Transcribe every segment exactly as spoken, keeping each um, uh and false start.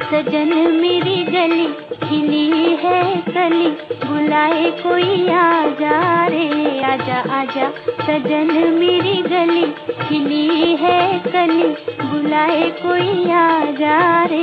सजन मेरी गली खिली है कली, बुलाए कोई आ जा रे। आजा आजा सजन मेरी गली खिली है कली, बुलाए कोई आ जा रे।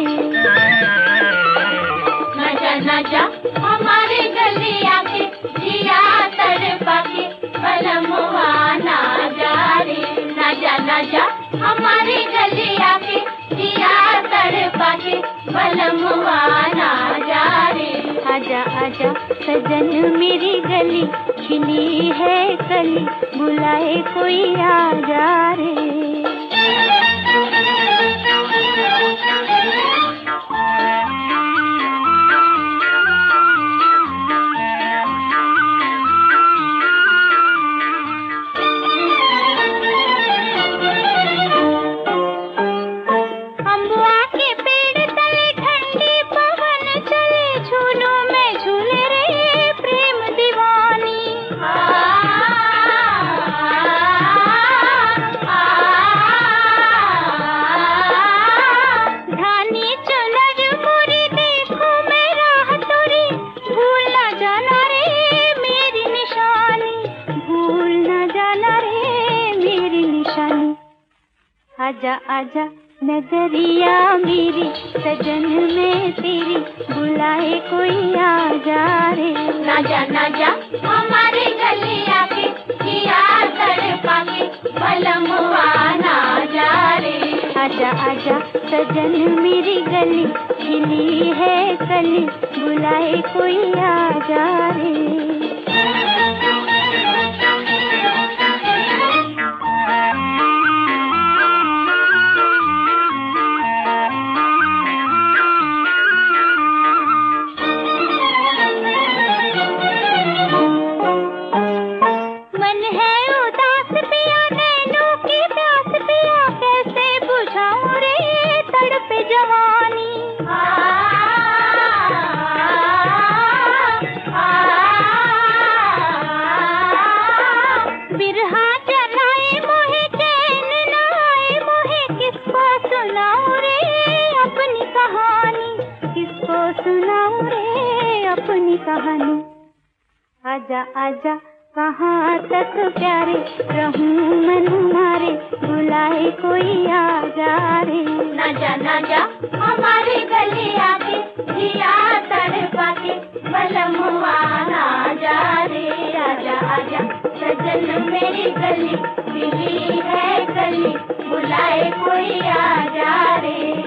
ना जा ना जा हमारी गली आके, जिया तड़पा के बलमुआ ना जा रे। ना जा ना जा हमारी गली आके, जिया तड़पा के बलमुआ ना जा रे। आजा आजा सजन मेरी गली खिली है कली, बुलाए कोई आ जा रे। आजा आजा नजरिया मेरी सजन में तेरी, बुलाए कोई आ जा रे। ना जा ना जा हमारी गली आके, जिया तड़पा के बलमुआ ना जा रे। आजा आजा सजन मेरी गली खिली है कली, बुलाए कोई आ जा रे। सुनाऊं रे अपनी कहानी। आजा आजा कहाँ तक प्यारे रहूं मन मारे, बुलाए कोई आ जा रे। ना जा ना जा हमारी गली आके, जिया तड़पा के बलमुआ ना जा रे। आजा आजा सजन मेरी गली खिली है कली, बुलाए कोई आ जा रे।